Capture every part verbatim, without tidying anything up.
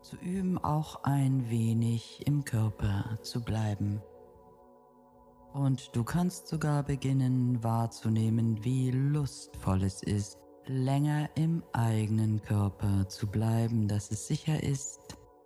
zu üben, auch ein wenig im Körper zu bleiben. Und du kannst sogar beginnen wahrzunehmen, wie lustvoll es ist, länger im eigenen Körper zu bleiben, dass es sicher ist.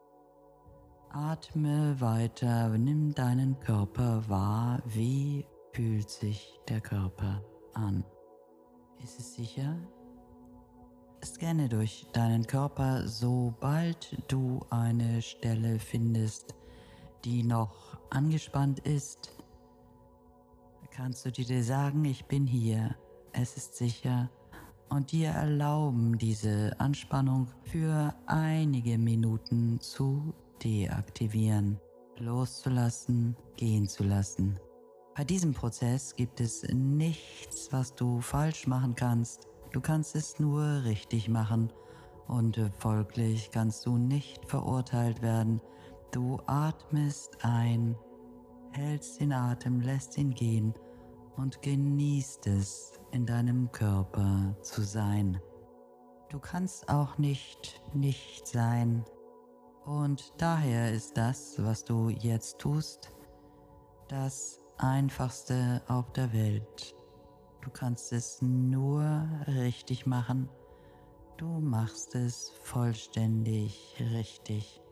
Atme weiter, nimm deinen Körper wahr, wie fühlt sich der Körper an. Ist es sicher? Scanne durch deinen Körper, sobald du eine Stelle findest, die noch angespannt ist. Kannst du dir sagen, ich bin hier, es ist sicher, und dir erlauben, diese Anspannung für einige Minuten zu deaktivieren, loszulassen, gehen zu lassen. Bei diesem Prozess gibt es nichts, was du falsch machen kannst. Du kannst es nur richtig machen und folglich kannst du nicht verurteilt werden. Du atmest ein, hältst den Atem, lässt ihn gehen und genießt es, in deinem Körper zu sein. Du kannst auch nicht nicht sein. Und daher ist das, was du jetzt tust, das Einfachste auf der Welt. Du kannst es nur richtig machen. Du machst es vollständig richtig.